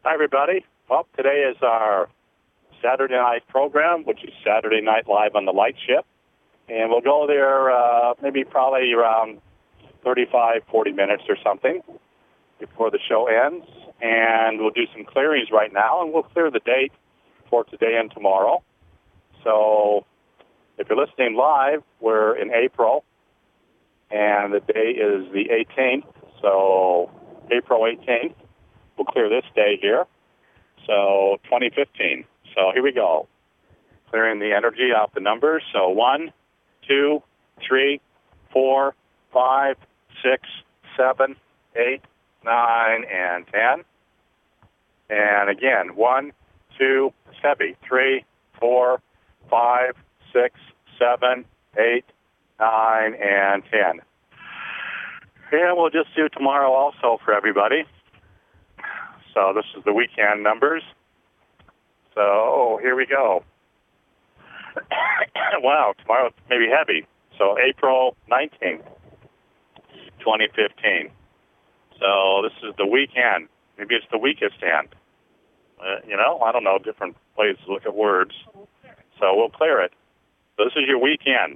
Hi, everybody. Well, today is our Saturday night program, which is Saturday Night Live on the Light Ship. And we'll go there maybe probably around 35, 40 minutes or something before the show ends. And we'll do some clearings right now, and we'll clear the date for today and tomorrow. So if you're listening live, we're in April, and the day is the 18th, so April 18th. We'll clear this day here, so 2015. So here we go. Clearing the energy off the numbers. So 1, 2, 3, 4, 5, 6, 7, 8, 9, and 10. And again, 1, 2, it's heavy, 3, 4, 5, 6, 7, 8, 9, and 10. And we'll just do tomorrow also for everybody. So this is the weekend numbers. So here we go. Wow, tomorrow may be heavy. So April 19th, 2015. So this is the weekend. Maybe it's the weakest end. I don't know, different ways to look at words. So we'll clear it. So this is your weekend.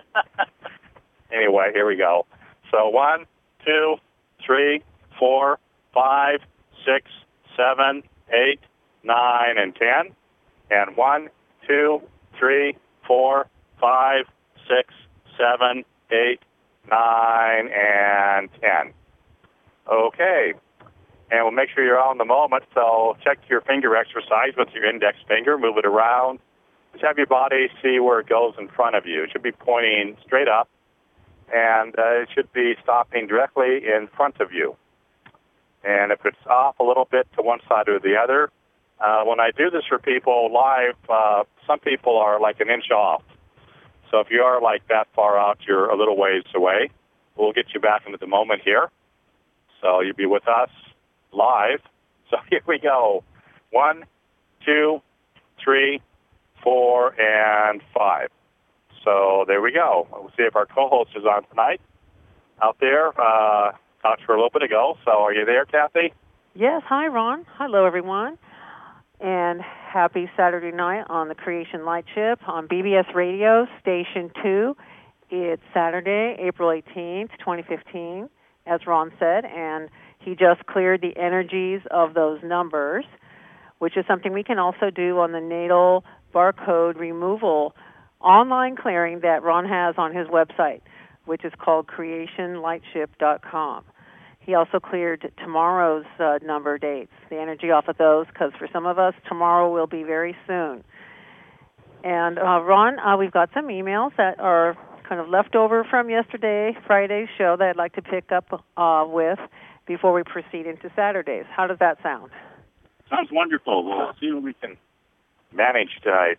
Anyway, here we go. So 1, 2, 3, 4, 5, 6, 7, 8, 9, and 10. And 1, 2, 3, 4, 5, 6, 7, 8, 9, and 10. Okay. And we'll make sure you're all in the moment. So check your finger exercise with your index finger. Move it around. Just have your body see where it goes in front of you. It should be pointing straight up, and it should be stopping directly in front of you. And if it's off a little bit to one side or the other, when I do this for people live, some people are like an inch off. So if you are like that far out, you're a little ways away. We'll get you back into the moment here. So you'll be with us live. So here we go. 1, 2, 3, 4, and 5. So there we go. We'll see if our co-host is on tonight out there. Talked to her a little bit ago. So are you there, Kathy? Yes. Hi, Ron. Hello, everyone. And happy Saturday night on the Creation Light Ship on BBS Radio, Station 2. It's Saturday, April 18th, 2015, as Ron said, and he just cleared the energies of those numbers, which is something we can also do on the natal barcode removal online clearing that Ron has on his website, which is called creationlightship.com. He also cleared tomorrow's number dates, the energy off of those, because for some of us, tomorrow will be very soon. And Ron, we've got some emails that are kind of left over from Friday's show that I'd like to pick up with before we proceed into Saturdays. How does that sound? Sounds wonderful. We'll see what we can manage tonight.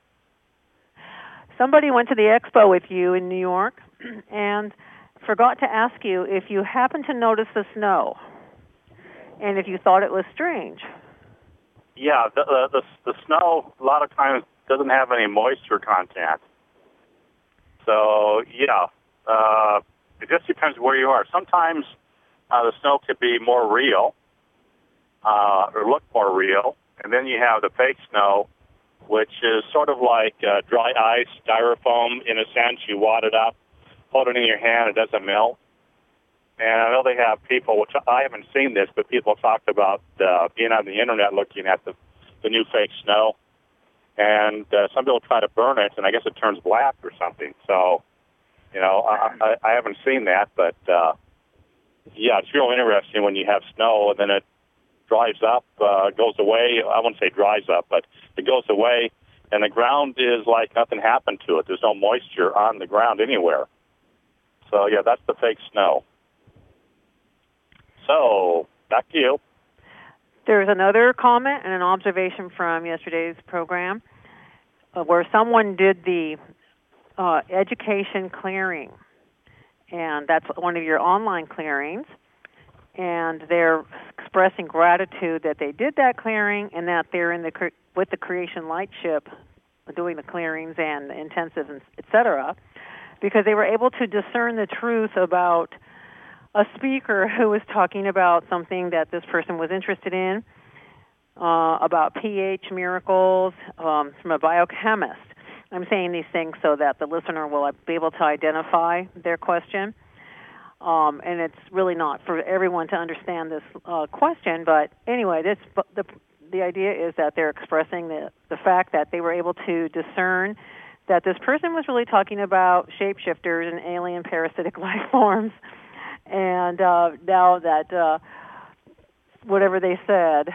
Somebody went to the expo with you in New York and forgot to ask you if you happened to notice the snow and if you thought it was strange. Yeah, the snow a lot of times doesn't have any moisture content. So, yeah, it just depends where you are. Sometimes the snow could be more real or look more real, and then you have the fake snow, which is sort of like dry ice, styrofoam in a sense. You wad it up, hold it in your hand, it doesn't melt. And I know they have people, which I haven't seen this, but people talked about being on the internet looking at the new fake snow. And some people try to burn it, and I guess it turns black or something. So, I haven't seen that, but yeah, it's real interesting when you have snow and then it dries up, goes away. I wouldn't say dries up, but it goes away, and the ground is like nothing happened to it. There's no moisture on the ground anywhere. So, yeah, that's the fake snow. So, back to you. There's another comment and an observation from yesterday's program where someone did the education clearing, and that's one of your online clearings, and they're expressing gratitude that they did that clearing and that they're in with the Creation Light Ship doing the clearings and the intensives, et cetera, because they were able to discern the truth about a speaker who was talking about something that this person was interested in, about pH miracles from a biochemist. I'm saying these things so that the listener will be able to identify their question. And it's really not for everyone to understand this question, but anyway, the idea is that they're expressing the fact that they were able to discern that this person was really talking about shapeshifters and alien parasitic life forms, and now that whatever they said,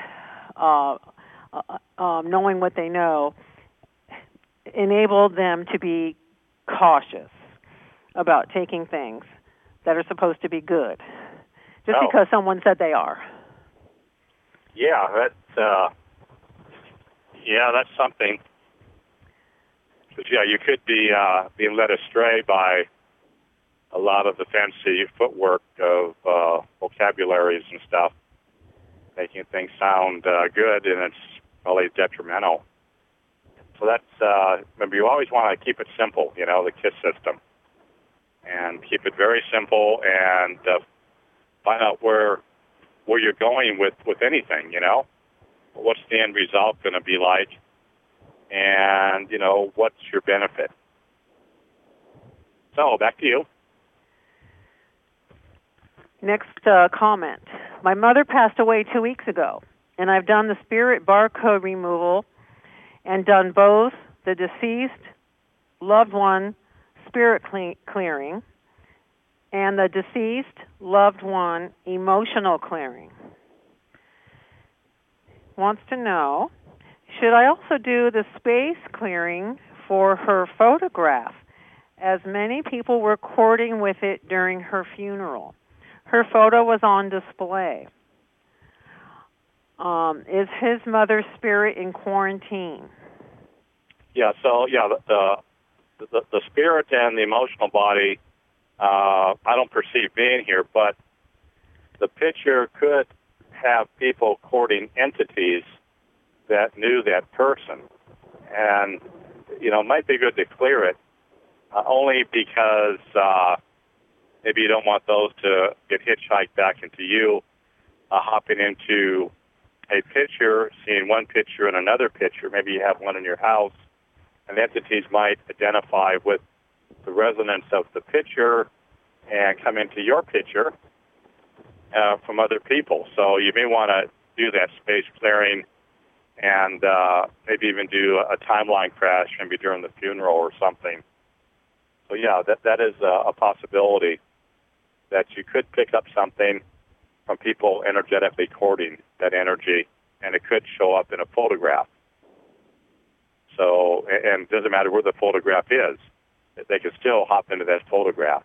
knowing what they know, enabled them to be cautious about taking things that are supposed to be good, just because someone said they are. Yeah, that's something. Because you could be being led astray by a lot of the fancy footwork of vocabularies and stuff, making things sound good, and it's probably detrimental. So that's, remember, you always want to keep it simple, the KISS system. And keep it very simple and find out where you're going with anything, What's the end result going to be like? And, what's your benefit? So, back to you. Next comment. My mother passed away 2 weeks ago, and I've done the spirit barcode removal and done both the deceased loved one spirit clearing and the deceased loved one emotional clearing. Wants to know, should I also do the space clearing for her photograph, as many people were recording with it during her funeral? Her photo was on display. Is his mother's spirit in quarantine? Yeah, so, the spirit and the emotional body, I don't perceive being here, but the picture could have people courting entities that knew that person. And, it might be good to clear it, only because maybe you don't want those to get hitchhiked back into you, hopping into a picture, seeing one picture and another picture. Maybe you have one in your house, and entities might identify with the resonance of the picture and come into your picture from other people. So you may want to do that space clearing and maybe even do a timeline crash, maybe during the funeral or something. So yeah, that is a possibility that you could pick up something from people energetically courting that energy, and it could show up in a photograph. So, and it doesn't matter where the photograph is, they can still hop into that photograph.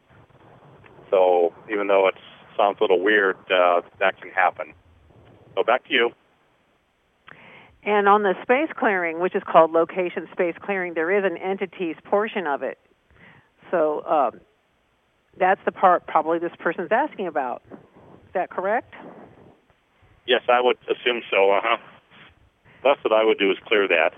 So even though it sounds a little weird, that can happen. So back to you. And on the space clearing, which is called location space clearing, there is an entities portion of it. So that's the part probably this person's asking about. Is that correct? Yes, I would assume so. That's what I would do, is clear that.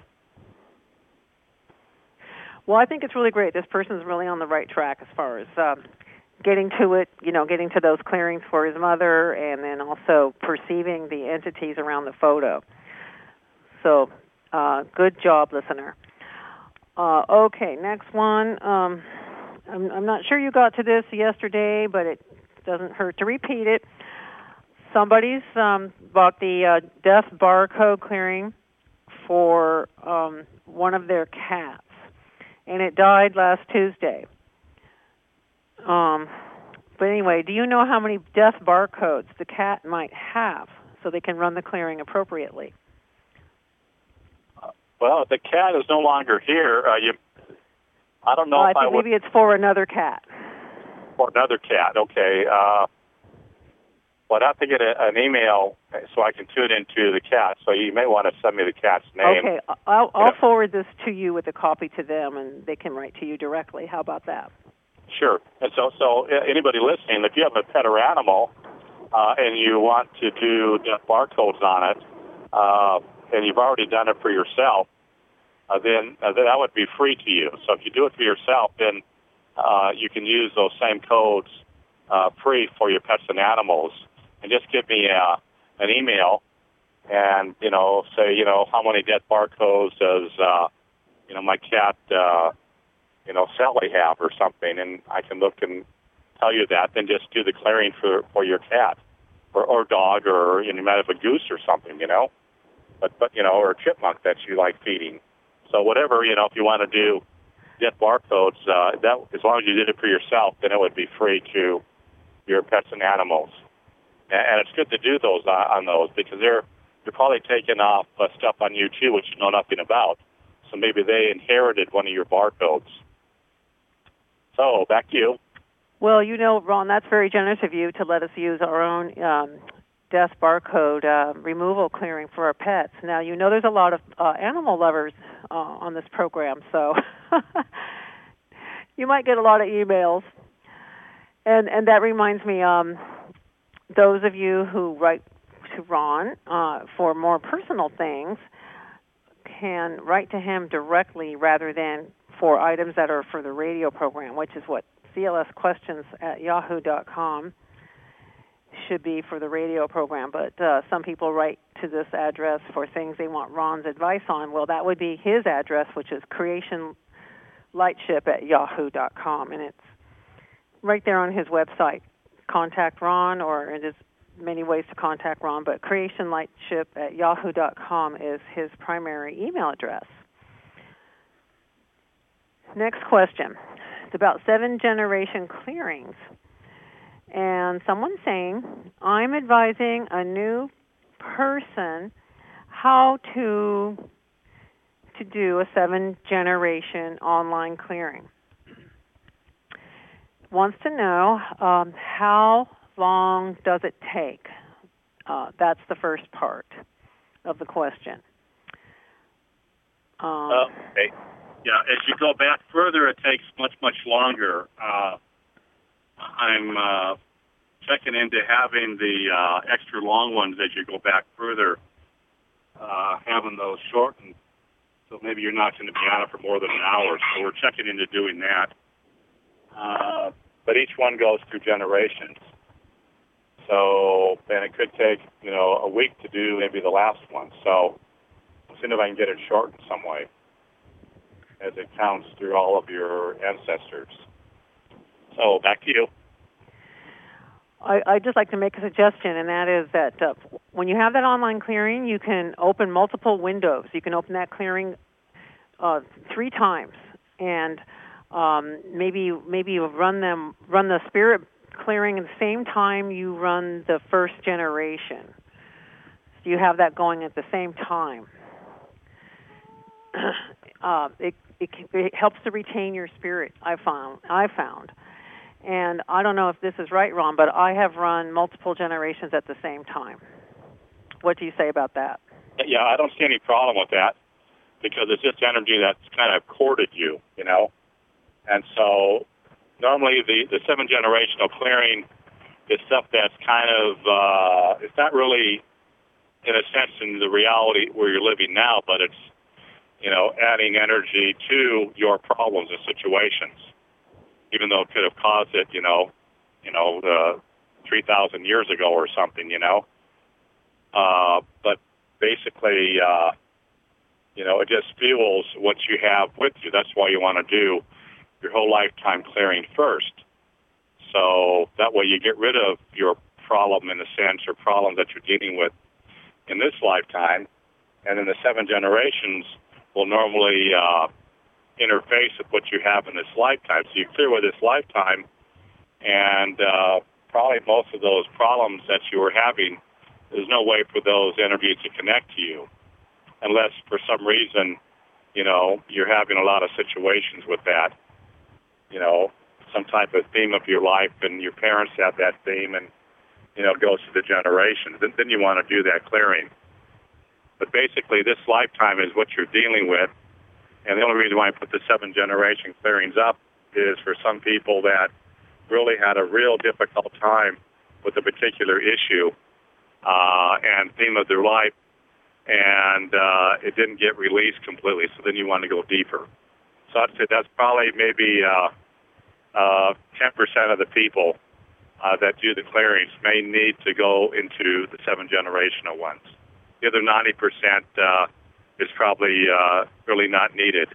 Well, I think it's really great. This person's really on the right track as far as getting to it, getting to those clearings for his mother, and then also perceiving the entities around the photo. So, good job, listener. Okay, next one. I'm not sure you got to this yesterday, but it doesn't hurt to repeat it. Somebody's bought the death barcode clearing for one of their cats, and it died last Tuesday. But anyway, do you know how many death barcodes the cat might have so they can run the clearing appropriately? Well, the cat is no longer here. I don't know if I would... Maybe it's for another cat. For another cat, okay. Well, I'd have to get an email so I can tune into the cat. So you may want to send me the cat's name. Okay, I'll forward this to you with a copy to them, and they can write to you directly. How about that? Sure. And so anybody listening, if you have a pet or animal and you want to do death barcodes on it, and you've already done it for yourself, then that would be free to you. So if you do it for yourself, then you can use those same codes free for your pets and animals. And just give me an email, and, say, how many dead barcodes does, my cat, Sally have or something, and I can look and tell you that, then just do the clearing for your cat or dog, or you might have a goose or something, but or a chipmunk that you like feeding. So whatever, if you want to do dead barcodes, that as long as you did it for yourself, then it would be free to your pets and animals. And it's good to do those on those, because you're probably taking off stuff on you too, which you know nothing about. So maybe they inherited one of your barcodes. So back to you. Well, Ron, that's very generous of you to let us use our own death barcode removal clearing for our pets. Now, there's a lot of animal lovers on this program, so you might get a lot of emails. And that reminds me, those of you who write to Ron for more personal things can write to him directly rather than for items that are for the radio program, which is what clsquestions@yahoo.com should be for the radio program. But some people write to this address for things they want Ron's advice on. Well, that would be his address, which is creationlightship@yahoo.com, and it's right there on his website. Contact Ron, or there's many ways to contact Ron, but creationlightship@yahoo.com is his primary email address. Next question. It's about 7-generation clearings. And someone's saying, I'm advising a new person how to do a 7-generation online clearing. Wants to know how long does it take? That's the first part of the question. Okay. Yeah, as you go back further, it takes much, much longer. I'm checking into having the extra long ones as you go back further, having those shortened. So maybe you're not going to be on it for more than an hour. So we're checking into doing that. But each one goes through generations. So then it could take, a week to do maybe the last one. So I'll see if I can get it shortened some way, as it counts through all of your ancestors. So back to you. I'd just like to make a suggestion, and that is that when you have that online clearing, you can open multiple windows. You can open that clearing 3 times, and maybe you run the spirit clearing at the same time you run the first generation. So you have that going at the same time. It helps to retain your spirit, I found. And I don't know if this is right, Ron, but I have run multiple generations at the same time. What do you say about that? Yeah, I don't see any problem with that, because it's just energy that's kind of courted you, And so normally the 7-generational clearing is stuff that's kind of, it's not really, in a sense, in the reality where you're living now, but it's, adding energy to your problems and situations, even though it could have caused it, 3,000 years ago or something, But basically, it just fuels what you have with you. That's why you want to do your whole lifetime clearing first. So that way you get rid of your problem, in a sense, or problems that you're dealing with in this lifetime. And then the 7 generations will normally interface with what you have in this lifetime. So you clear with this lifetime, and probably most of those problems that you were having, there's no way for those energies to connect to you, unless for some reason, you're having a lot of situations with that, some type of theme of your life, and your parents have that theme, and, it goes to the generations. Then you want to do that clearing. But basically, this lifetime is what you're dealing with. And the only reason why I put the 7-generation clearings up is for some people that really had a real difficult time with a particular issue and theme of their life, and it didn't get released completely. So then you want to go deeper. So I'd say that's probably maybe 10% of the people that do the clearings may need to go into the 7-generational ones. The other 90% is probably really not needed.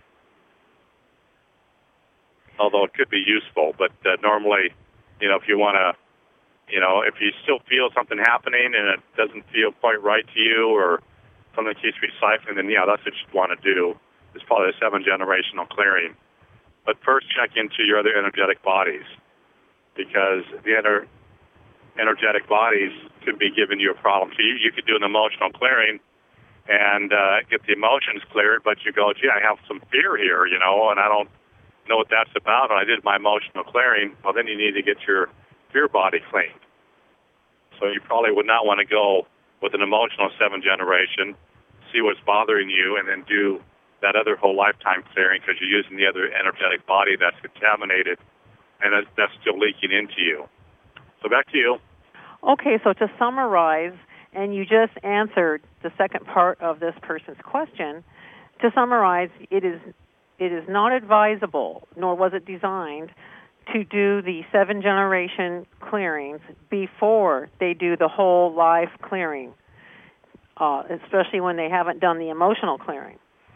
Although it could be useful, but normally, if you want to, if you still feel something happening and it doesn't feel quite right to you or something keeps recycling, then that's what you'd want to do. It's probably a 7-generational clearing. But first check into your other energetic bodies, because the energetic bodies could be giving you a problem. So you could do an emotional clearing and get the emotions cleared, but you go, gee, I have some fear here, and I don't know what that's about. And I did my emotional clearing. Well, then you need to get your fear body cleaned. So you probably would not want to go with an emotional 7 generation, see what's bothering you, and then do that other whole lifetime clearing, because you're using the other energetic body that's contaminated and that's still leaking into you. So back to you. Okay, so to summarize, and you just answered the second part of this person's question, to summarize, it is not advisable, nor was it designed, to do the 7-generation clearings before they do the whole life clearing, especially when they haven't done the emotional clearing.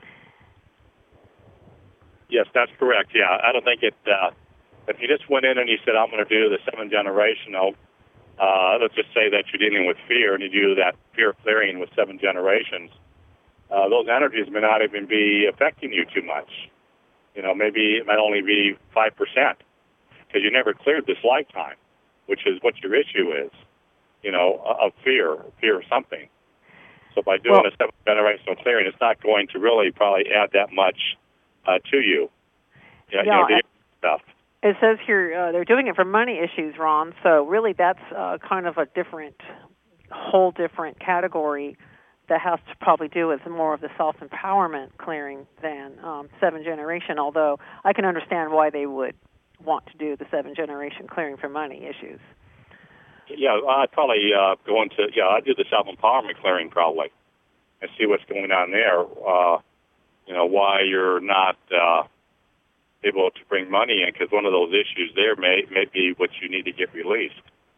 Yes, that's correct. Yeah, I don't think it. If you just went in and you said, I'm going to do the 7-generational, let's just say that you're dealing with fear and you do that fear clearing with 7 generations, those energies may not even be affecting you too much. Maybe it might only be 5%, because you never cleared this lifetime, which is what your issue is, of fear of something. So by doing a 7-generational clearing, it's not going to really probably add that much to you. Stuff. It says here they're doing it for money issues, Ron. So really, that's kind of a whole different category that has to probably do with more of the self-empowerment clearing than 7-generation. Although I can understand why they would want to do the 7-generation clearing for money issues. Yeah, I'd probably go into I'd do the self-empowerment clearing probably and see what's going on there. Why you're not able to bring money in, because one of those issues there may be what you need to get released.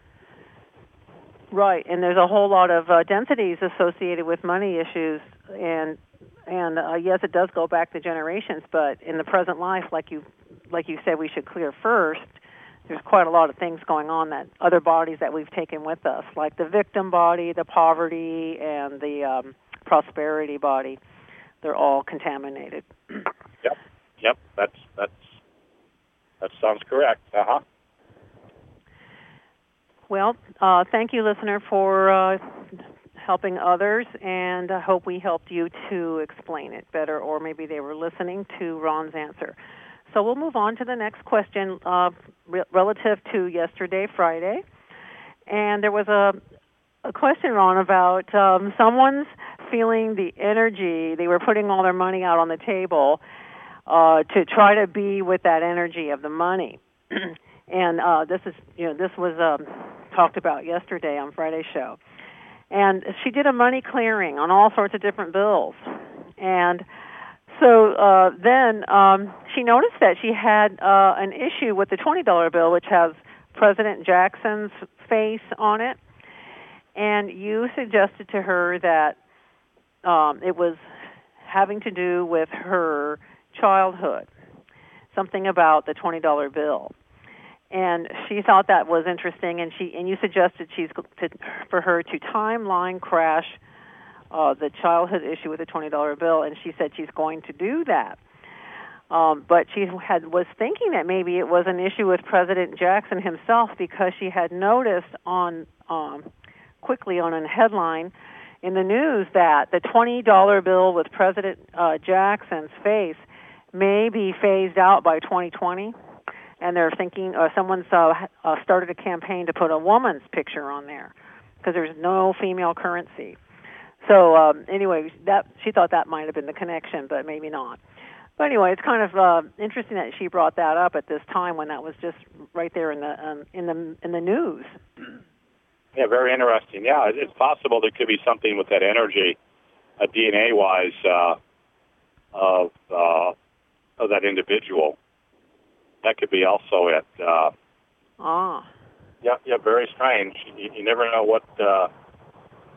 Right, and there's a whole lot of densities associated with money issues, and yes, it does go back to generations, but in the present life, like you said, we should clear first. There's quite a lot of things going on, that other bodies that we've taken with us, like the victim body, the poverty, and the prosperity body. They're all contaminated. Yep. That sounds correct. Well, thank you, listener, for helping others, and I hope we helped you to explain it better, or maybe they were listening to Ron's answer. So we'll move on to the next question relative to yesterday, Friday. And there was a question, Ron, about someone's feeling the energy. They were putting all their money out on the table to try to be with that energy of the money. And this was talked about yesterday on Friday's show. And she did a money clearing on all sorts of different bills. And so then she noticed that she had an issue with the $20 bill, which has President Jackson's face on it. And you suggested to her that it was having to do with her childhood, something about the $20 bill. And she thought that was interesting, and you suggested for her to timeline crash the childhood issue with the $20 bill, and she said she's going to do that. But she was thinking that maybe it was an issue with President Jackson himself, because she had noticed quickly on a headline in the news that the $20 bill with President Jackson's face may be phased out by 2020. And they're thinking, someone's started a campaign to put a woman's picture on there, because there's no female currency. So anyway, she thought that might have been the connection, but maybe not. But anyway, it's kind of interesting that she brought that up at this time when that was just right there in the news. Yeah, very interesting. Yeah, it's possible there could be something with that energy, DNA-wise, of that individual. That could be also it. Yeah, very strange. You never know what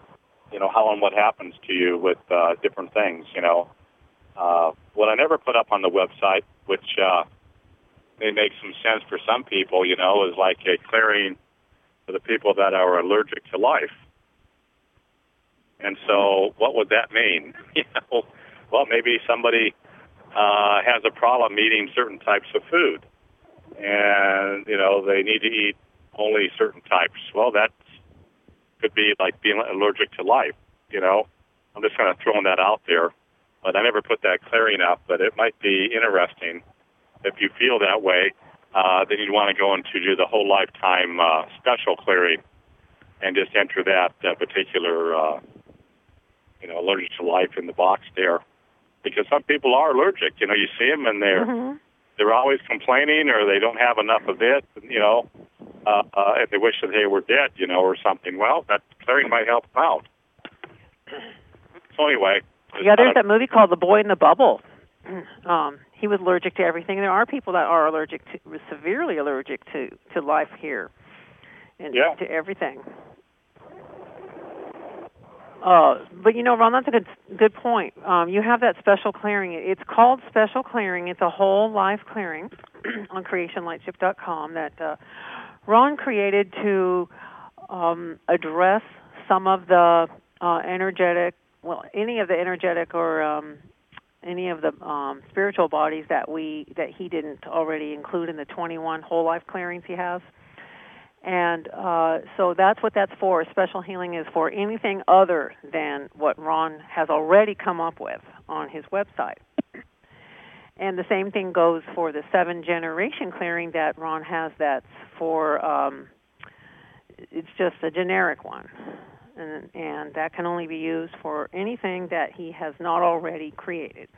how and what happens to you with different things. What I never put up on the website, which may make some sense for some people, is like a clearing for the people that are allergic to life. And so what would that mean? Well, maybe somebody has a problem eating certain types of food, and, they need to eat only certain types. Well, that could be like being allergic to life, I'm just kind of throwing that out there. But I never put that clearing up, but it might be interesting. If you feel that way, then you'd want to go into do the whole lifetime special clearing and just enter that particular, allergic to life in the box there. Because some people are allergic. You see them and they're always complaining, or they don't have enough of it, if they wish that they were dead, or something. Well, that clearing might help them out. So anyway. Yeah, there's that movie called The Boy in the Bubble. He was allergic to everything. There are people that are severely allergic to life here and to everything. But Ron, that's a good point. You have that special clearing. It's called special clearing. It's a whole life clearing on creationlightship.com that Ron created to address some of the any of the energetic or any of the spiritual bodies that he didn't already include in the 21 whole life clearings he has. And so that's what that's for. Special healing is for anything other than what Ron has already come up with on his website. And the same thing goes for the 7-generation clearing that Ron has. That's for, it's just a generic one. And that can only be used for anything that he has not already created.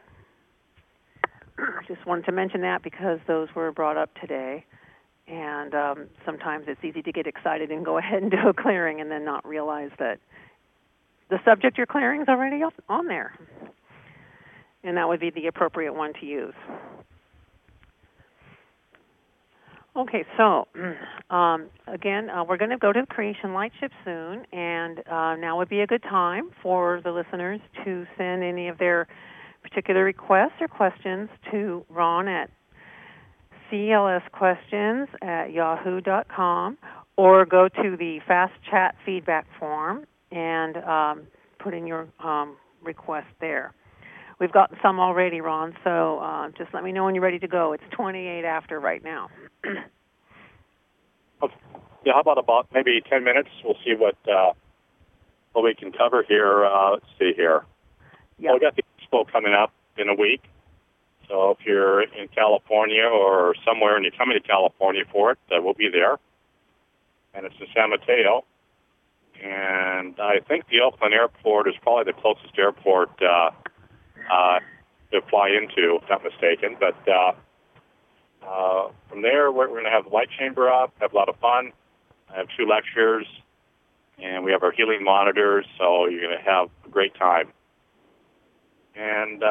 Just wanted to mention that because those were brought up today. And sometimes it's easy to get excited and go ahead and do a clearing and then not realize that the subject you're clearing is already on there. And that would be the appropriate one to use. Okay, so again, we're going to go to the Creation Lightship soon, and now would be a good time for the listeners to send any of their particular requests or questions to Ron at clsquestions@yahoo.com, or go to the Fast Chat feedback form and put in your request there. We've got some already, Ron, so just let me know when you're ready to go. It's 28 after right now. Yeah, how about maybe 10 minutes? We'll see what we can cover here. Let's see here. Yeah. Well, we got the expo coming up in a week. So if you're in California or somewhere and you're coming to California for it, we'll be there. And it's in San Mateo. And I think the Oakland airport is probably the closest airport to fly into, if not mistaken. But from there, we're going to have the light chamber up, have a lot of fun. I have 2 lectures, and we have our healing monitors, so you're going to have a great time. And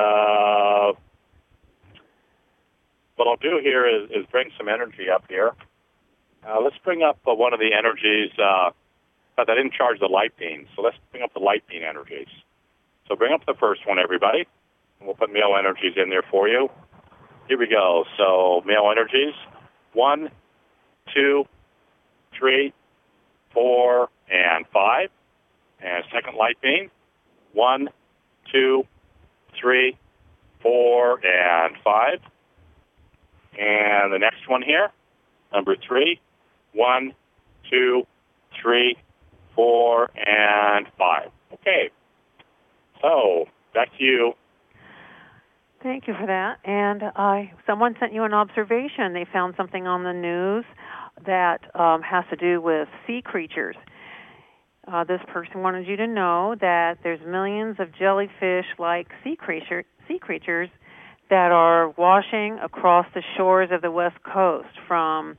what I'll do here is bring some energy up here. Let's bring up one of the energies, but I didn't charge the light beam, so let's bring up the light beam energies. So bring up the first one, everybody. And we'll put male energies in there for you. Here we go. So male energies, 1, 2, 3, 4, and 5. And second light beam, 1, 2, 3, 4, and 5. And the next one here, number 3, 1, 2, 3, 4, and 5. Okay. So back to you. Thank you for that. And someone sent you an observation. They found something on the news that has to do with sea creatures. This person wanted you to know that there's millions of jellyfish-like sea creatures that are washing across the shores of the West Coast from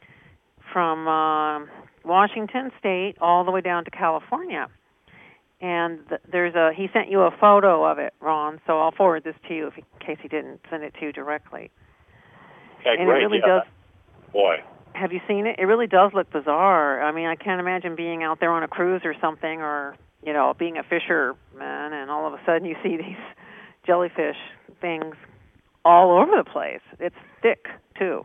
Washington State all the way down to California. And he sent you a photo of it, Ron, so I'll forward this to you in case he didn't send it to you directly. Okay, and great. It really does. Boy. Have you seen it? It really does look bizarre. I mean, I can't imagine being out there on a cruise or something, or being a fisherman, and all of a sudden you see these jellyfish things all over the place. It's thick too.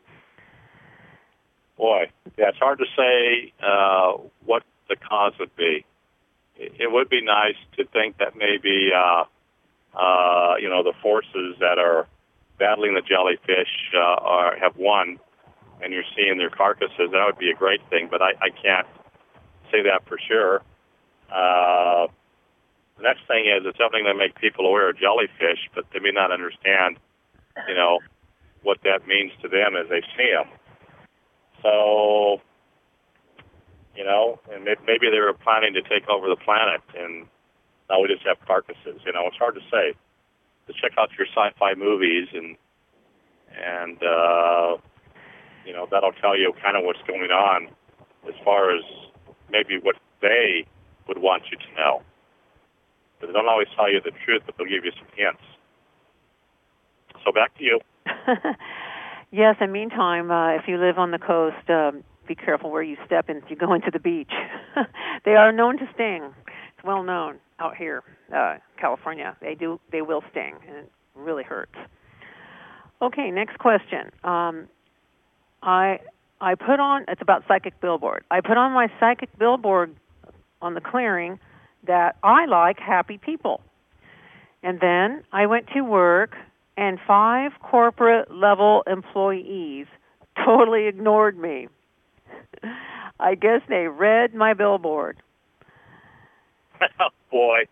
Boy, yeah, it's hard to say what the cause would be. It would be nice to think that maybe the forces that are battling the jellyfish have won, and you're seeing their carcasses. That would be a great thing, but I can't say that for sure. The next thing is it's something that makes people aware of jellyfish, but they may not understand, what that means to them as they see them. So, and maybe they were planning to take over the planet, and now we just have carcasses. It's hard to say. To check out your sci-fi movies, and that'll tell you kind of what's going on as far as maybe what they would want you to know. But they don't always tell you the truth, but they'll give you some hints. So back to you. Yes, and meantime, if you live on the coast, be careful where you step if you go into the beach. They are known to sting. It's well known out here, California. They will sting, and it really hurts. Okay, next question. I put on, it's about psychic billboard. I put on my psychic billboard on the clearing that I like happy people. And then I went to work, and 5 corporate-level employees totally ignored me. I guess they read my billboard. Oh, boy.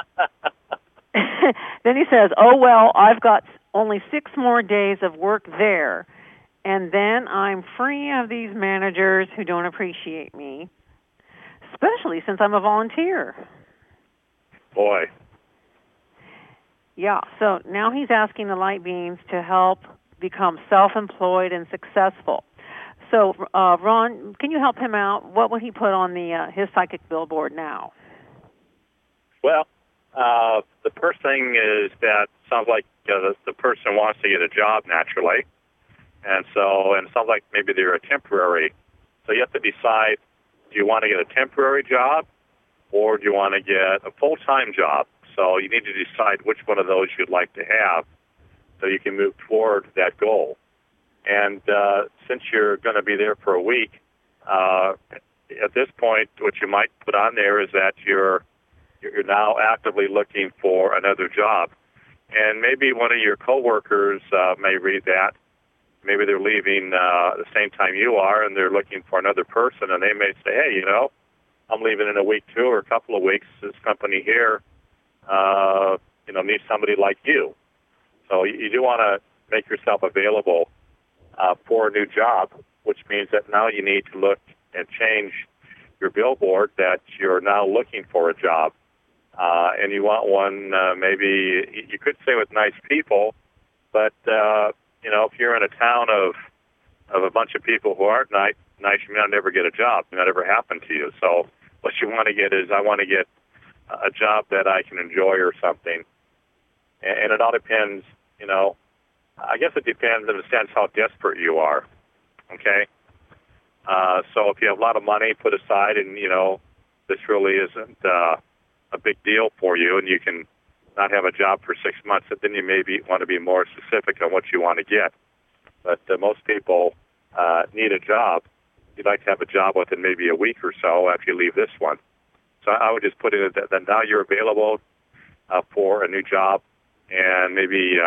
Then he says, oh, well, I've got only 6 more days of work there, and then I'm free of these managers who don't appreciate me, especially since I'm a volunteer. Boy. Yeah, so now he's asking the light beings to help become self-employed and successful. So, Ron, can you help him out? What would he put on his psychic billboard now? Well, the first thing is that sounds like the person wants to get a job naturally, and it sounds like maybe they're a temporary. So you have to decide: do you want to get a temporary job, or do you want to get a full-time job? So you need to decide which one of those you'd like to have, so you can move toward that goal. And since you're going to be there for a week, at this point, what you might put on there is that you're now actively looking for another job. And maybe one of your coworkers may read that. Maybe they're leaving the same time you are, and they're looking for another person, and they may say, hey, I'm leaving in a week, too, or a couple of weeks. This company here, needs somebody like you. So you do want to make yourself available for a new job, which means that now you need to look and change your billboard that you're now looking for a job. And you want one, maybe you could say with nice people, but, if you're in a town of a bunch of people who aren't nice, you may not ever get a job. It may not ever happen to you. So what you want to get is, I want to get a job that I can enjoy or something. And it all depends, I guess it depends in a sense how desperate you are, okay? So if you have a lot of money put aside and, this really isn't a big deal for you and you can not have a job for 6 months, then you maybe want to be more specific on what you want to get. But most people need a job. You'd like to have a job within maybe a week or so after you leave this one. So I would just put in that now you're available for a new job, and maybe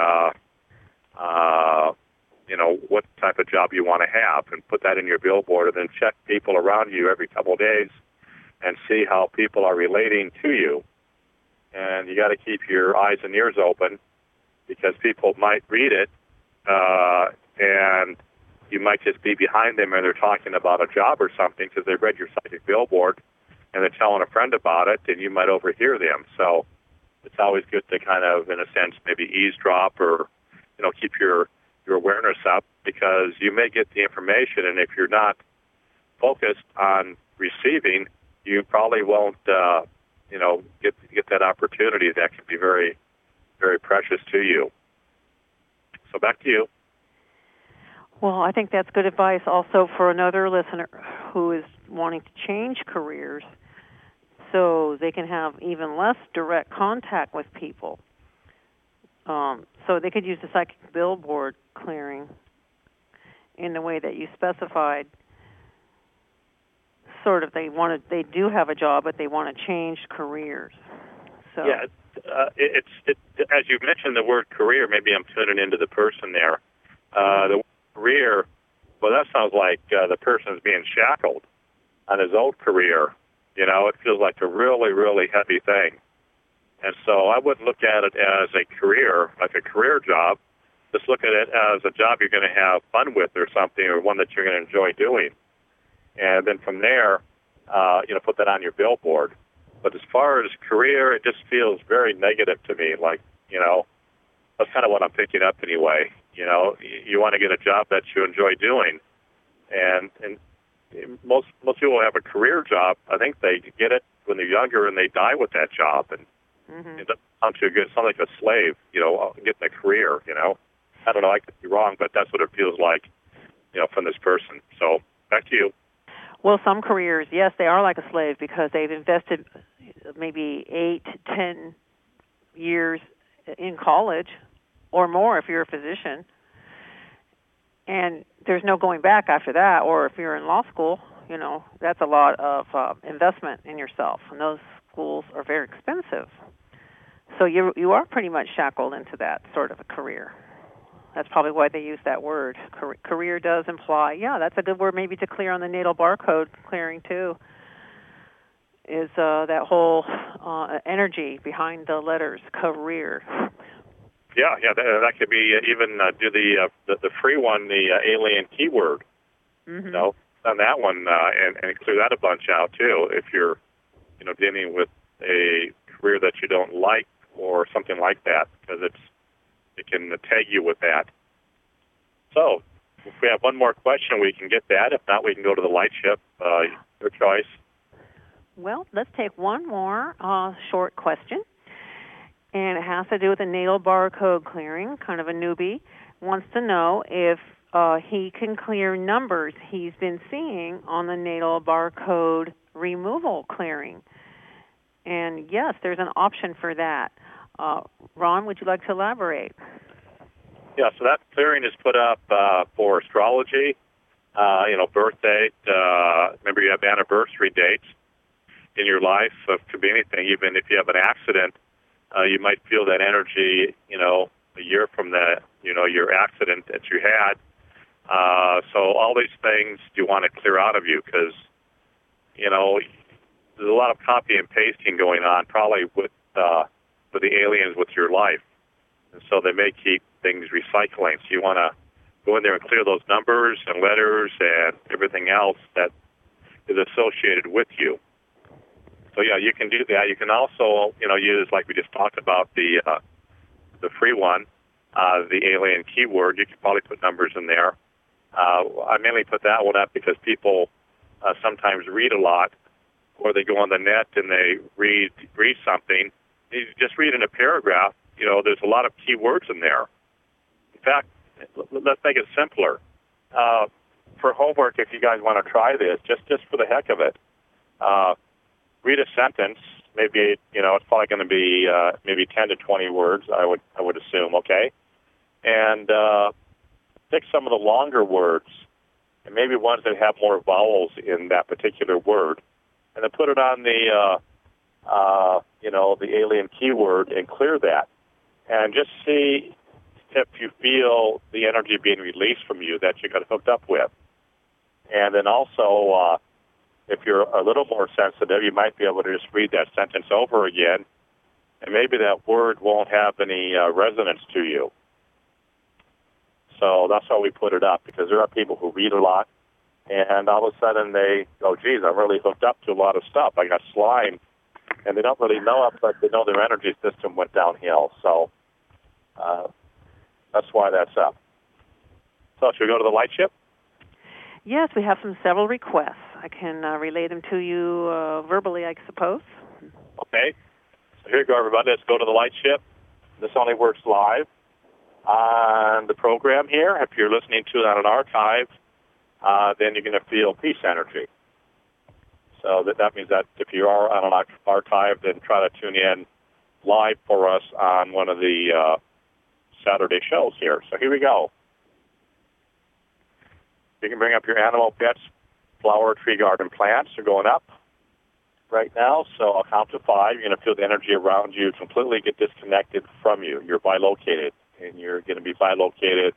what type of job you want to have, and put that in your billboard, and then check people around you every couple of days and see how people are relating to you. And you got to keep your eyes and ears open, because people might read it, and you might just be behind them and they're talking about a job or something because they read your psychic billboard and they're telling a friend about it, and you might overhear them. So it's always good to kind of, in a sense, maybe eavesdrop or, keep your awareness up, because you may get the information, and if you're not focused on receiving, you probably won't, get that opportunity that can be very, very precious to you. So back to you. Well, I think that's good advice also for another listener who is wanting to change careers so they can have even less direct contact with people. So they could use the psychic billboard clearing in the way that you specified. Sort of, they do have a job, but they want to change careers. So yeah, it's as you mentioned the word career. Maybe I'm tuning into the person there. The word career, well, that sounds like the person's being shackled on his old career. You know, it feels like a really, really heavy thing. And so I wouldn't look at it as a career, like a career job. Just look at it as a job you're going to have fun with or something, or one that you're going to enjoy doing. And then from there, put that on your billboard. But as far as career, it just feels very negative to me. Like, that's kind of what I'm picking up anyway. You want to get a job that you enjoy doing. And most people have a career job. I think they get it when they're younger and they die with that job. And it doesn't sound too good. It sounds like a slave, getting a career, I don't know, I could be wrong, but that's what it feels like, from this person. So back to you. Well, some careers, yes, they are like a slave because they've invested maybe 8 to 10 years in college or more if you're a physician. And there's no going back after that. Or if you're in law school, that's a lot of investment in yourself. And those schools are very expensive. So you are pretty much shackled into that sort of a career. That's probably why they use that word. Career does imply, that's a good word maybe to clear on the natal barcode clearing too, is that whole energy behind the letters, career. Yeah, that could be even do the free one, the alien keyword. Mm-hmm. On that one and clear that a bunch out too. If you're, dealing with a career that you don't like or something like that, because it can tag you with that. So, if we have one more question, we can get that. If not, we can go to the light ship. Your choice. Well, let's take one more short question. And it has to do with the natal barcode clearing, kind of a newbie. Wants to know if he can clear numbers he's been seeing on the natal barcode removal clearing. And yes, there's an option for that. Ron, would you like to elaborate? Yeah, so that clearing is put up for astrology, birth date. Remember, you have anniversary dates in your life. It could be anything. Even if you have an accident, you might feel that energy, a year from your accident that you had. So all these things you want to clear out of you because, there's a lot of copy and pasting going on, probably with the aliens with your life. And so they may keep things recycling. So you want to go in there and clear those numbers and letters and everything else that is associated with you. So, yeah, you can do that. You can also, use, like we just talked about, the free one, the alien keyword. You can probably put numbers in there. I mainly put that one up because people sometimes read a lot, or they go on the net and they read something. You just read in a paragraph, there's a lot of key words in there. In fact, let's make it simpler. For homework, if you guys want to try this, just for the heck of it, read a sentence. Maybe, it's probably going to be maybe 10 to 20 words, I would assume, okay? And pick some of the longer words, and maybe ones that have more vowels in that particular word, and then put it on the alien keyword and clear that. And just see if you feel the energy being released from you that you got hooked up with. And then also, if you're a little more sensitive, you might be able to just read that sentence over again, and maybe that word won't have any resonance to you. So that's why we put it up, because there are people who read a lot, and all of a sudden they go, geez, I'm really hooked up to a lot of stuff. I got slime, and they don't really know it, but they know their energy system went downhill. So that's why that's up. So should we go to the light ship? Yes, we have several requests. I can relay them to you verbally, I suppose. Okay. So here you go, everybody. Let's go to the light ship. This only works live. on the program here. If you're listening to it on an archive, then you're going to feel peace energy. So that means that if you are on an archive, then try to tune in live for us on one of the Saturday shows here. So here we go. You can bring up your animal, pets, flower, tree, garden, plants. They're going up right now. So I'll count to 5. You're going to feel the energy around you completely get disconnected from you. You're bilocated, and you're going to be bilocated,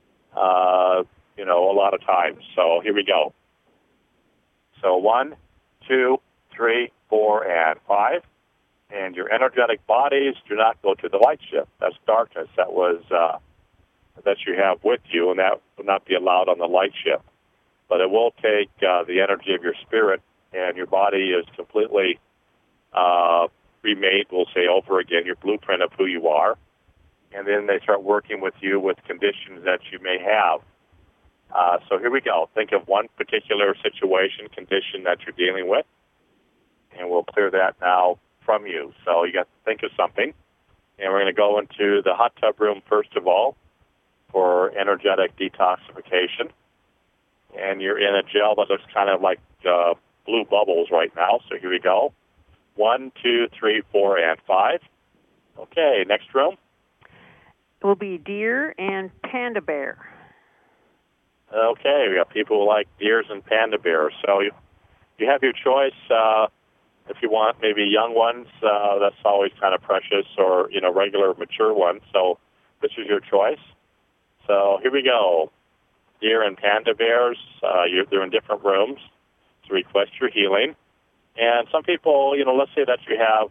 a lot of times. So here we go. So 1, 2, 3, 4, and 5. And your energetic bodies do not go to the light ship. That's darkness. That was that you have with you, and that will not be allowed on the light ship. But it will take the energy of your spirit, and your body is completely remade, we'll say over again, your blueprint of who you are. And then they start working with you with conditions that you may have. So here we go. Think of one particular situation, condition that you're dealing with, and we'll clear that now from you. So you got to think of something, and we're going to go into the hot tub room first of all for energetic detoxification. And you're in a gel that looks kind of like blue bubbles right now. So here we go. 1, 2, 3, 4, and 5. Okay, next room. It will be deer and panda bear. Okay, we got people who like deers and panda bears. So you have your choice. If you want maybe young ones, that's always kind of precious, or, regular mature ones. So this is your choice. So here we go. Deer and panda bears, they're in different rooms to request your healing. And some people, let's say that you have,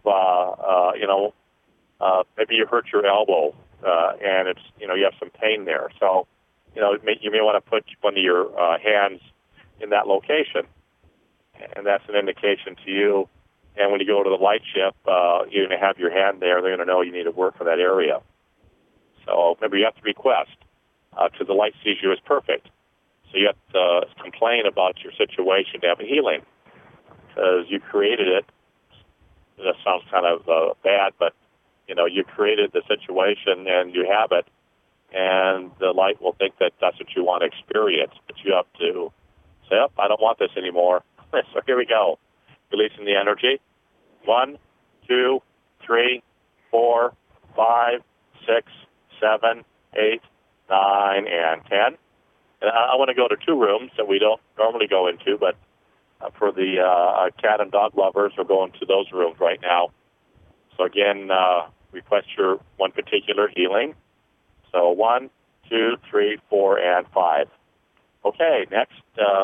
maybe you hurt your elbow, and it's, you have some pain there. So, you may want to put one of your hands in that location. And that's an indication to you. And when you go to the light ship, you're going to have your hand there. They're going to know you need to work for that area. So maybe you have to request to the light sees you as perfect. So you have to complain about your situation to have a healing, because you created it. That sounds kind of bad, but, you created the situation and you have it, and the light will think that that's what you want to experience. But you have to say, I don't want this anymore. So here we go. Releasing the energy. 1, 2, 3, 4, 5, 6, 7, 8, 9, and 10. And I want to go to 2 rooms that we don't normally go into, but for the cat and dog lovers, we're going to those rooms right now. So again, request your one particular healing. So 1, 2, 3, 4, and 5. Okay, next.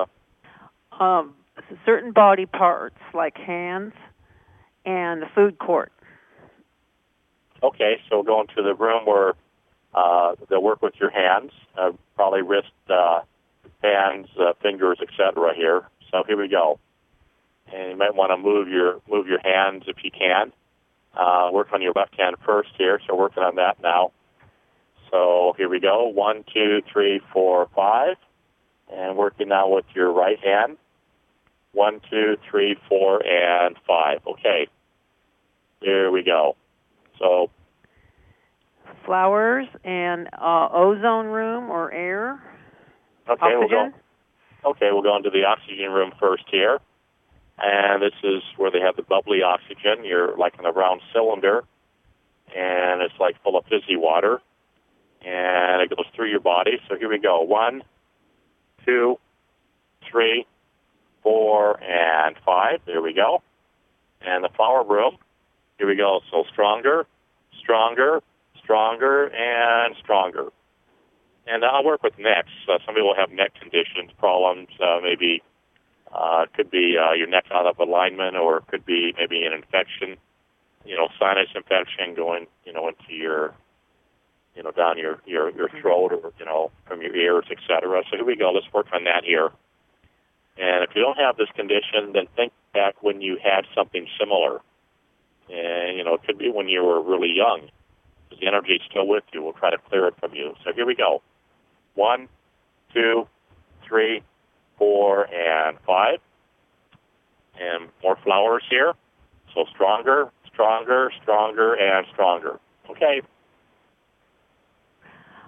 Certain body parts like hands and the food court. Okay, so going to the room where they'll work with your hands, probably wrist, hands, fingers, etc. here. So here we go. And you might want to move your hands if you can. Work on your left hand first here, so working on that now. So here we go. 1, 2, 3, 4, 5. And working now with your right hand. 1, 2, 3, 4, and 5. Okay. There we go. So flowers and ozone room or air. Okay, oxygen. We'll go into the oxygen room first here. And this is where they have the bubbly oxygen. You're like in a round cylinder, and it's like full of fizzy water. And it goes through your body. So here we go. 1, 2, 3, 4, and 5. There we go. And the flower room. Here we go. So stronger, stronger, stronger, and stronger. And I'll work with necks. Some people have neck conditions, problems. Maybe it could be your neck out of alignment, or it could be maybe an infection, sinus infection going, into your, down your throat, or, from your ears, etc. So here we go. Let's work on that here. And if you don't have this condition, then think back when you had something similar. And, it could be when you were really young, because the energy is still with you. We'll try to clear it from you. So here we go. 1, 2, 3, 4, and 5. And more flowers here. So stronger, stronger, stronger, and stronger. Okay.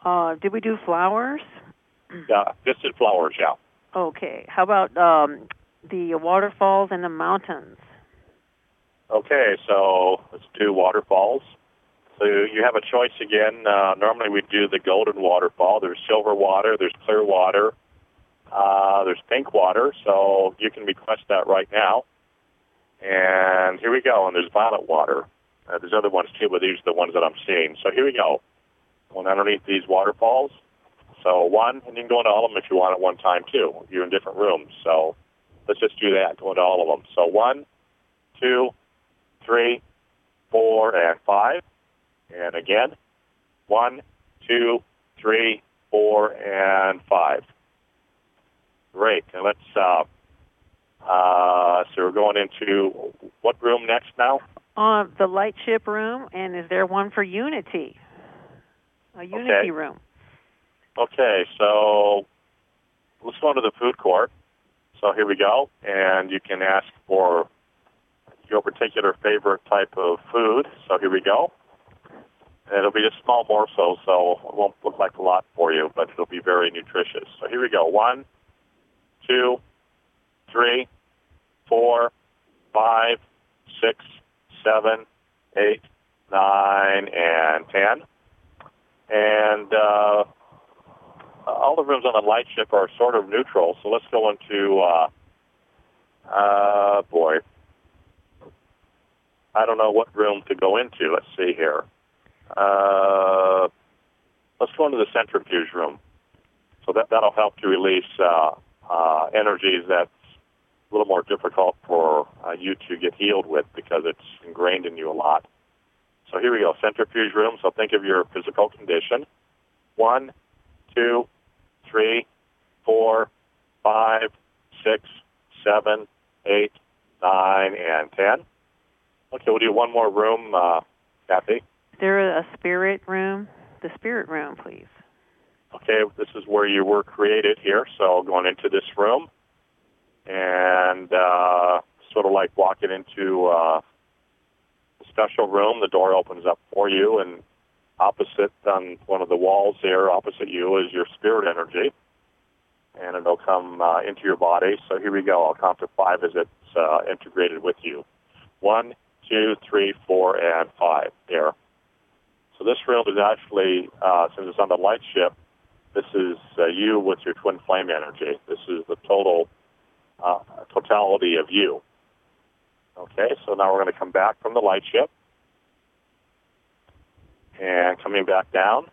Did we do flowers? Just did flowers, yeah. Okay. How about the waterfalls and the mountains? Okay, so let's do waterfalls. So you have a choice again. Normally we do the golden waterfall. There's silver water. There's clear water. There's pink water. So you can request that right now. And here we go. And there's violet water. There's other ones too, but these are the ones that I'm seeing. So here we go. Going underneath these waterfalls. So one, and you can go into all of them if you want at one time too. You're in different rooms. So let's just do that. Go into all of them. So 1, 2, 3, 4, and 5. And again, 1, 2, 3, 4, and 5. Great. And let's, so we're going into what room next now? The light ship room, and is there one for Unity? A Unity room. Okay, so let's go into the food court. So here we go, and you can ask for your particular favorite type of food. So here we go. And it'll be just small morsels, so it won't look like a lot for you, but it'll be very nutritious. So here we go. 1, 2, 3, 4, 5, 6, 7, 8, 9, and 10. And all the rooms on the light ship are sort of neutral, so let's go into, I don't know what room to go into. Let's see here. Let's go into the centrifuge room. So that'll help to release energies that's a little more difficult for you to get healed with because it's ingrained in you a lot. So here we go, centrifuge room. So think of your physical condition. 1, 2, 3, 4, 5, 6, 7, 8, 9, and 10. Okay, we'll do one more room, Kathy. Is there a spirit room? The spirit room, please. Okay, this is where you were created here. So going into this room and sort of like walking into a special room. The door opens up for you, and opposite on one of the walls there, opposite you, is your spirit energy. And it'll come into your body. So here we go. I'll count to 5 as it's integrated with you. 1, 2, 3, 4, and 5. There. So this room is actually, since it's on the light ship, this is you with your twin flame energy. This is the totality of you. Okay, so now we're going to come back from the light ship. And coming back down.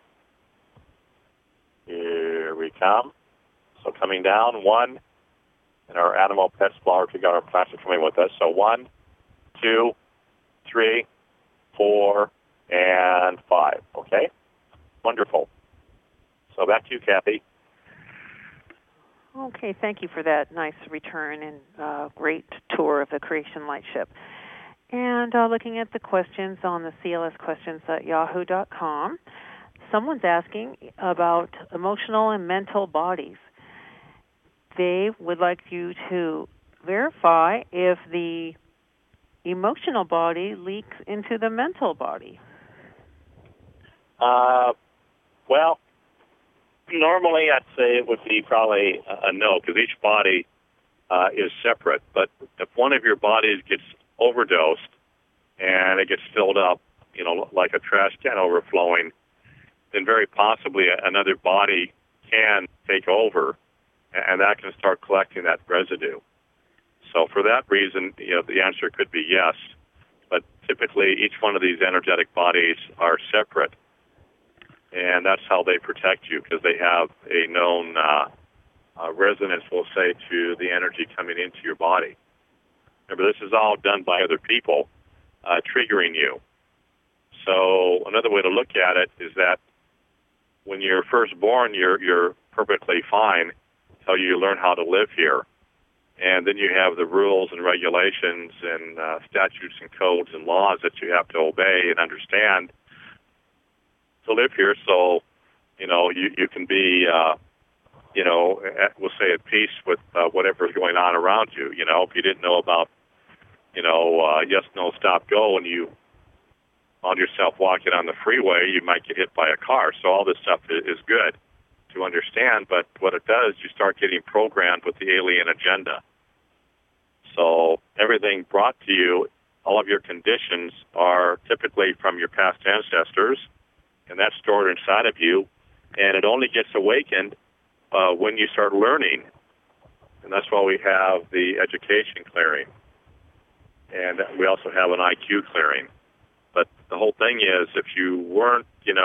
Here we come. So coming down, 1, and our animal pets flowers, we got our plants coming with us. So 1, 2, 3, 4, and 5. Okay? Wonderful. So back to you, Kathy. Okay, thank you for that nice return and great tour of the Creation Light Ship. And looking at the questions on the clsquestions@yahoo.com, someone's asking about emotional and mental bodies. They would like you to verify if the emotional body leaks into the mental body. Well, normally I'd say it would be probably a no, because each body is separate. But if one of your bodies gets overdosed and it gets filled up, like a trash can overflowing, then very possibly another body can take over, and that can start collecting that residue. So for that reason, the answer could be yes. But typically, each one of these energetic bodies are separate. And that's how they protect you, because they have a known resonance, we'll say, to the energy coming into your body. Remember, this is all done by other people, triggering you. So another way to look at it is that when you're first born, you're perfectly fine until you learn how to live here. And then you have the rules and regulations and statutes and codes and laws that you have to obey and understand to live here. So, you can be, we'll say at peace with whatever's going on around you. If you didn't know about, yes, no, stop, go, and you found yourself walking on the freeway, you might get hit by a car. So all this stuff is good to understand, but what it does, you start getting programmed with the alien agenda. So everything brought to you, all of your conditions are typically from your past ancestors, and that's stored inside of you, and it only gets awakened when you start learning. And that's why we have the education clearing. And we also have an IQ clearing. But the whole thing is, if you weren't,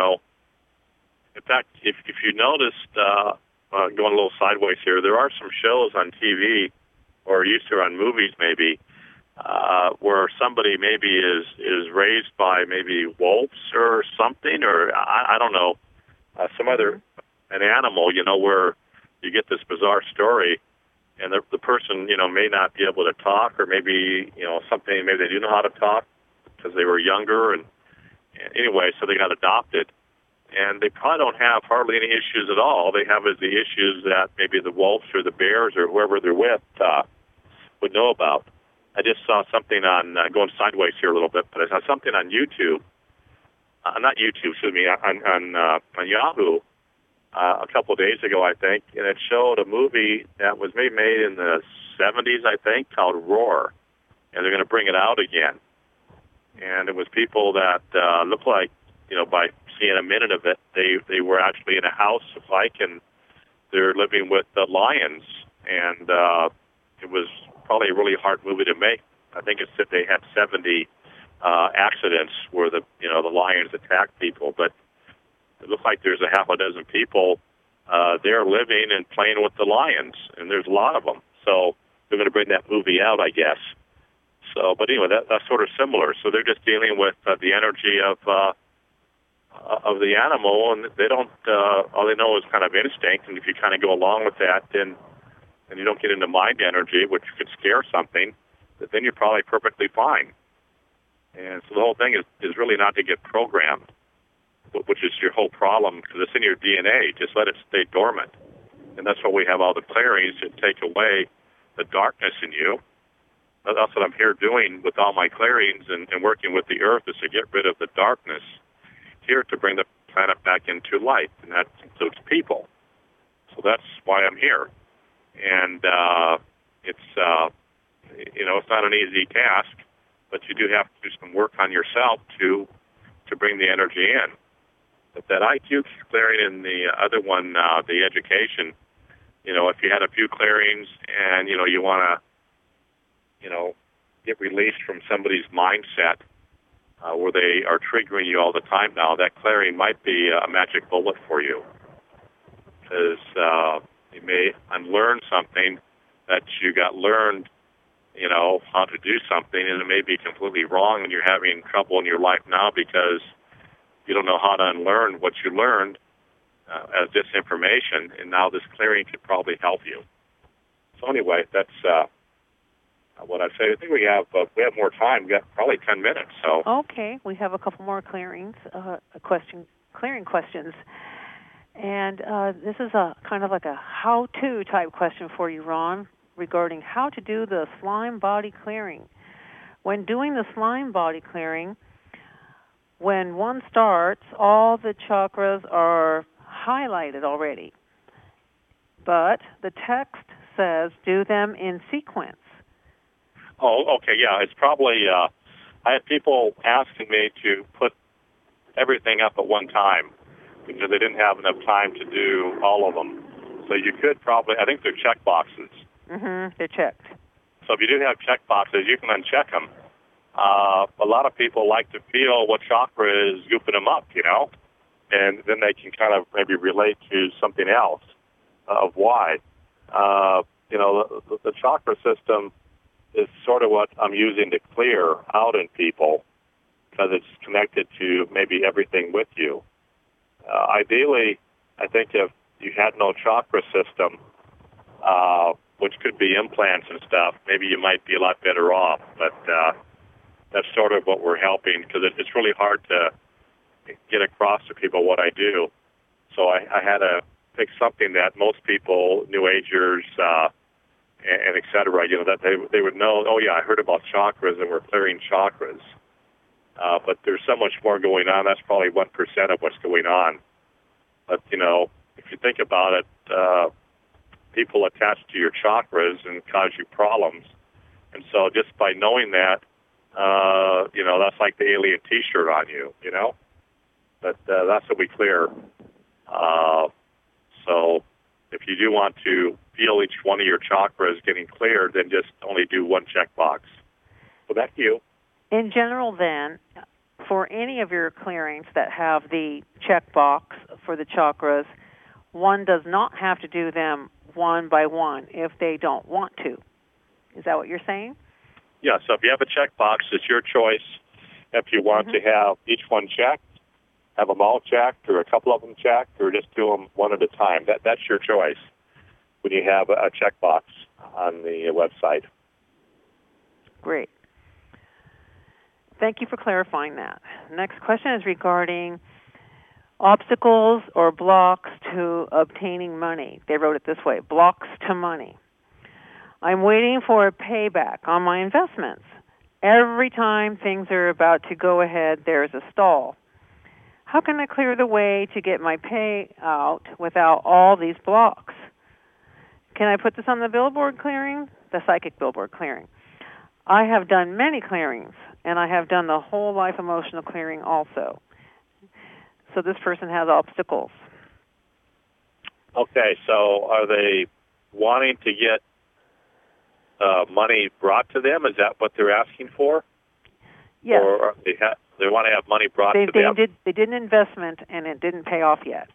in fact, if you noticed, going a little sideways here, there are some shows on TV, or used to on movies maybe, where somebody maybe is raised by maybe wolves or something, or I don't know, some other, an animal, where you get this bizarre story, and the person, may not be able to talk, or maybe, something, maybe they do know how to talk because they were younger, and anyway, so they got adopted. And they probably don't have hardly any issues at all. They have is the issues that maybe the wolves or the bears or whoever they're with would know about. I just saw something on, going sideways here a little bit, but I saw something on YouTube, not YouTube, excuse me, on Yahoo a couple of days ago, I think, and it showed a movie that was maybe made in the 70s, I think, called Roar, and they're going to bring it out again. And it was people that looked like, by seeing a minute of it, they were actually in a house, and they're living with the lions, and it was probably a really hard movie to make. I think it said they had 70 accidents where the lions attacked people, but it looks like there's a half a dozen people there living and playing with the lions, and there's a lot of them. So they're going to bring that movie out, I guess. So, but anyway, that's sort of similar. So they're just dealing with the energy of the animal, and they don't. All they know is kind of instinct, and if you kind of go along with that, then and you don't get into mind energy, which could scare something, then you're probably perfectly fine. And so the whole thing is really not to get programmed, which is your whole problem, because it's in your DNA. Just let it stay dormant. And that's why we have all the clearings to take away the darkness in you. That's what I'm here doing with all my clearings and working with the earth, is to get rid of the darkness here to bring the planet back into light, and that includes people. So that's why I'm here. And it's not an easy task, but you do have to do some work on yourself to bring the energy in. But that IQ clearing and the other one, the education, if you had a few clearings and, you want to, get released from somebody's mindset where they are triggering you all the time now, that clearing might be a magic bullet for you. Because you may unlearn something that you got learned, how to do something, and it may be completely wrong, and you're having trouble in your life now because you don't know how to unlearn what you learned as disinformation, and now this clearing could probably help you. So anyway, that's what I say. I think we have more time. We got probably 10 minutes. So okay, we have a couple more clearing questions, and this is a kind of like a how-to type question for you, Ron, regarding how to do the slime body clearing. When doing the slime body clearing, when one starts, all the chakras are highlighted already, but the text says do them in sequence. Oh, okay, yeah. It's probably, I had people asking me to put everything up at one time because they didn't have enough time to do all of them. So you could probably, I think they're check boxes. Mm-hmm, they're checked. So if you do have check boxes, you can uncheck them. A lot of people like to feel what chakra is gooping them up, and then they can kind of maybe relate to something else of why. The chakra system is sort of what I'm using to clear out in people because it's connected to maybe everything with you. Ideally, I think if you had no chakra system, which could be implants and stuff, maybe you might be a lot better off. But that's sort of what we're helping because it's really hard to get across to people what I do. So I had to pick something that most people, New Agers, and et cetera, that they would know, oh, yeah, I heard about chakras and we're clearing chakras. But there's so much more going on. That's probably 1% of what's going on. But, if you think about it, people attach to your chakras and cause you problems. And so just by knowing that, that's like the alien T-shirt on you, But that's what we clear. So if you do want to feel each one of your chakras getting cleared, then just only do one checkbox. So that's you. In general, then, for any of your clearings that have the checkbox for the chakras, one does not have to do them one by one if they don't want to. Is that what you're saying? Yeah, so if you have a checkbox, it's your choice. If you want to have each one checked, have them all checked, or a couple of them checked, or just do them one at a time. That's your choice when you have a checkbox on the website. Great. Thank you for clarifying that. Next question is regarding obstacles or blocks to obtaining money. They wrote it this way: blocks to money. I'm waiting for a payback on my investments. Every time things are about to go ahead, there's a stall. How can I clear the way to get my payout without all these blocks? Can I put this on the billboard clearing? The psychic billboard clearing. I have done many clearings, and I have done the whole life emotional clearing also. So this person has obstacles. Okay, so are they wanting to get money brought to them? Is that what they're asking for? Yes. Or they want to have money brought to them? They did an investment, and it didn't pay off yet.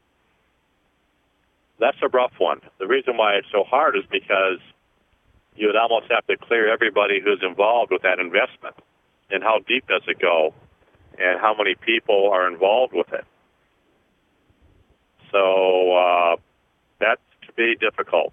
That's a rough one. The reason why it's so hard is because you would almost have to clear everybody who's involved with that investment. And how deep does it go? And how many people are involved with it? So that could be difficult.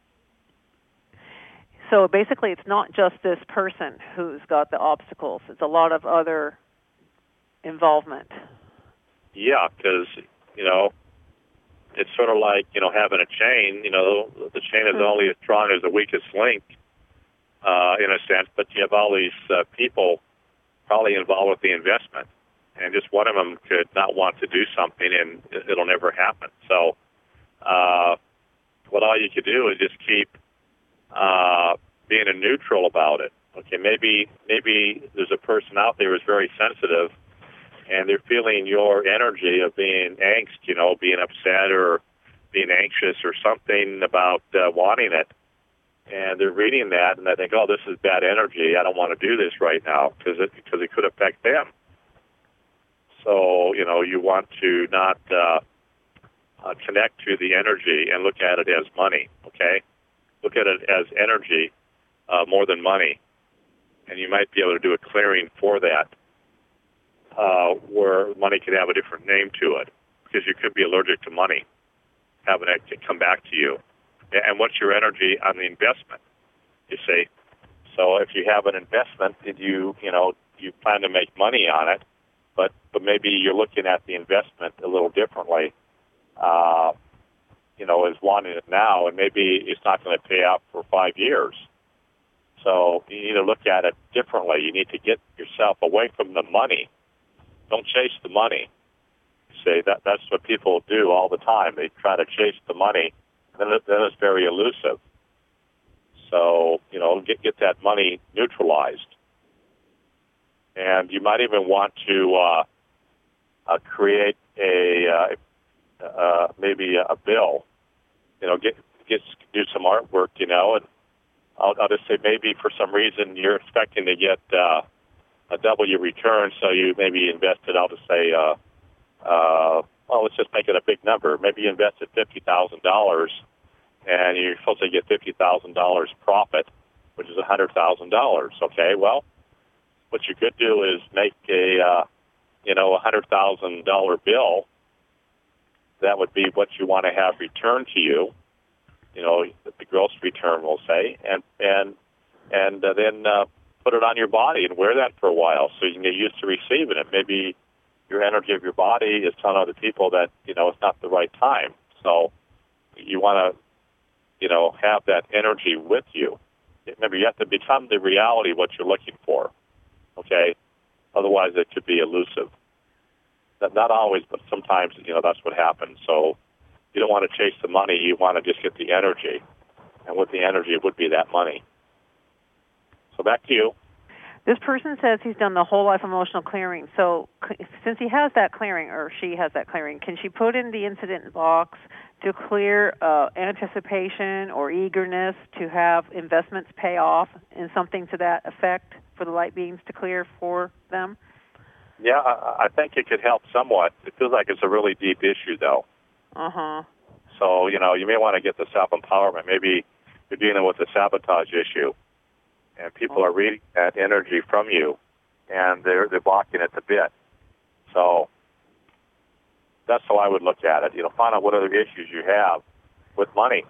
So basically it's not just this person who's got the obstacles. It's a lot of other involvement. Yeah, because, it's sort of like, having a chain. The chain is only as strong as the weakest link, in a sense, but you have all these people probably involved with the investment, and just one of them could not want to do something, and it'll never happen. So what all you could do is just keep being a neutral about it. Okay, maybe there's a person out there who's very sensitive, and they're feeling your energy of being angst, being upset or being anxious or something about wanting it. And they're reading that, and they think, oh, this is bad energy. I don't want to do this right now because it could affect them. So, you want to not connect to the energy and look at it as money, okay? Look at it as energy more than money. And you might be able to do a clearing for that where money could have a different name to it because you could be allergic to money, having it come back to you. And what's your energy on the investment, you see? So if you have an investment and you plan to make money on it, but maybe you're looking at the investment a little differently, as wanting it now, and maybe it's not going to pay out for 5 years. So you need to look at it differently. You need to get yourself away from the money. Don't chase the money. See, that's what people do all the time. They try to chase the money. Then it's very elusive. So, get that money neutralized. And you might even want to create maybe a bill. Do some artwork, and I'll just say maybe for some reason you're expecting to get a W return, so you maybe invested, I'll just say, let's just make it a big number. Maybe you invested $50,000, and you're supposed to get $50,000 profit, which is $100,000. Okay, well, what you could do is make a $100,000 bill. That would be what you want to have returned to you. The gross return, we'll say, and then put it on your body and wear that for a while so you can get used to receiving it. Maybe your energy of your body is telling other people that, it's not the right time. So you want to, have that energy with you. Remember, you have to become the reality of what you're looking for, okay? Otherwise, it could be elusive. Not always, but sometimes, that's what happens. So you don't want to chase the money. You want to just get the energy. And with the energy, it would be that money. So back to you. This person says he's done the whole life emotional clearing. So since he has that clearing, or she has that clearing, can she put in the incident box to clear anticipation or eagerness to have investments pay off and something to that effect for the light beings to clear for them? Yeah, I think it could help somewhat. It feels like it's a really deep issue, though. Uh-huh. So, you may want to get the self-empowerment. Maybe you're dealing with a sabotage issue, and people are reading that energy from you, and they're blocking it a bit. So that's how I would look at it. Find out what other issues you have with money,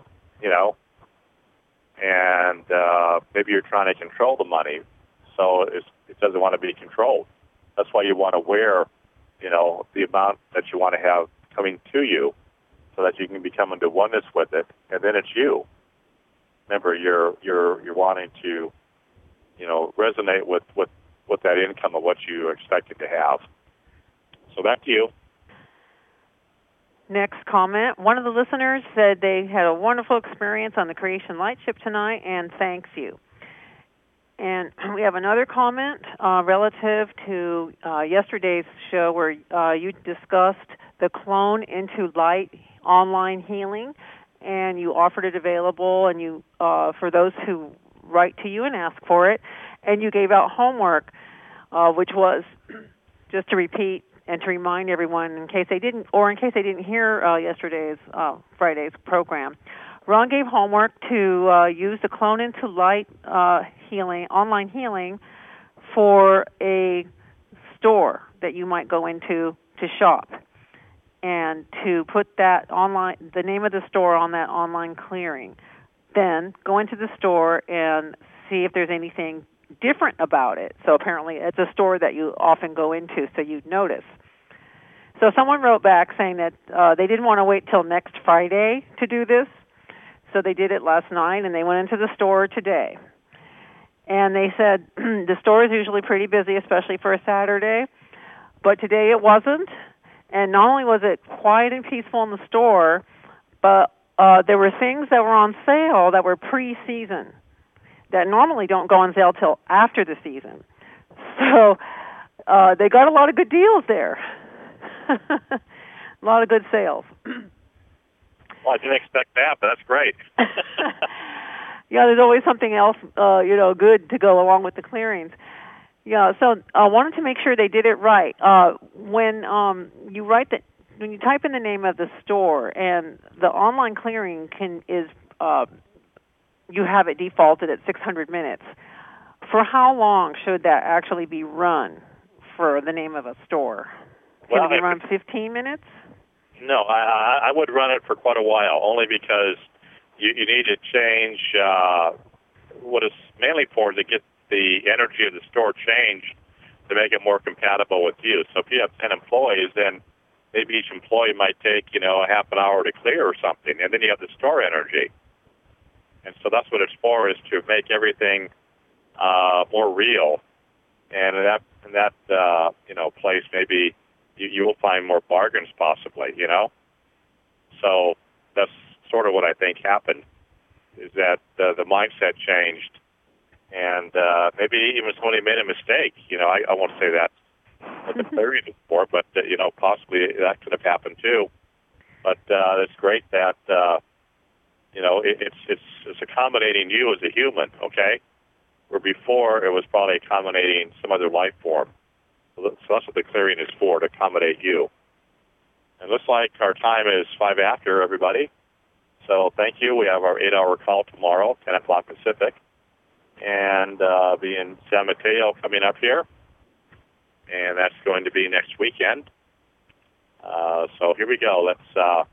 and maybe you're trying to control the money, so it doesn't want to be controlled. That's why you want to wear, the amount that you want to have coming to you, so that you can become into oneness with it, and then it's you. Remember, you're wanting to, resonate with that income of what you expected to have. So back to you. Next comment. One of the listeners said they had a wonderful experience on the Creation Lightship tonight and thanks you. And we have another comment relative to yesterday's show where you discussed the Clone into Light online healing, and you offered it available, and you for those who write to you and ask for it, and you gave out homework, which was, just to repeat and to remind everyone in case they didn't hear yesterday's Friday's program. Ron gave homework to use the Clone into Light healing, online healing, for a store that you might go into to shop, and to put that the name of the store on that online clearing. Then go into the store and see if there's anything different about it. So apparently it's a store that you often go into, so you'd notice. So someone wrote back saying that they didn't want to wait till next Friday to do this. So they did it last night, and they went into the store today. And they said the store is usually pretty busy, especially for a Saturday. But today it wasn't. And not only was it quiet and peaceful in the store, but there were things that were on sale that were pre-season that normally don't go on sale till after the season. So they got a lot of good deals there. A lot of good sales. Well, I didn't expect that, but that's great. Yeah, there's always something else, good to go along with the clearings. Yeah, so I wanted to make sure they did it right. When you type in the name of the store, and the online clearing you have it defaulted at 600 minutes. For how long should that actually be run for the name of a store? Can it be run 15 minutes? No, I would run it for quite a while, only because you need to change what it's mainly for, to get the energy of the store changed to make it more compatible with you. So if you have 10 employees, then maybe each employee might take, a half an hour to clear or something, and then you have the store energy. And so that's what it's for, is to make everything more real. And in that place, maybe you will find more bargains possibly, So that's sort of what I think happened, is that the mindset changed. And maybe even somebody made a mistake. I won't say that what the clearing is for, but, possibly that could have happened too. But it's great that, it's accommodating you as a human, okay? Where before it was probably accommodating some other life form. So that's what the clearing is for, to accommodate you. And it looks like our time is 5 after, everybody. So thank you. We have our 8-hour call tomorrow, 10 o'clock Pacific. And be in San Mateo coming up here. And that's going to be next weekend. So here we go. Let's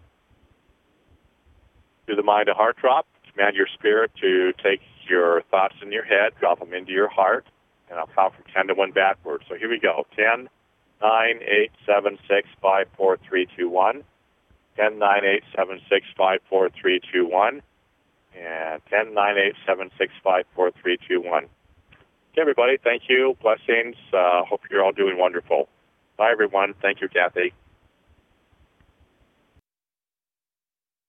do the mind to heart drop. Command your spirit to take your thoughts in your head, drop them into your heart, and I'll count from 10 to 1 backwards. So here we go. 10, 9, 8, 7, 6, 5, 4, 3, 2, 1. 10, 9, 8, 7, 6, 5, 4, 3, 2, 1. And 10, 9, 8, 7, 6, 5, 4, 3, 2, 1. Okay, everybody. Thank you. Blessings. Hope you're all doing wonderful. Bye, everyone. Thank you, Kathy.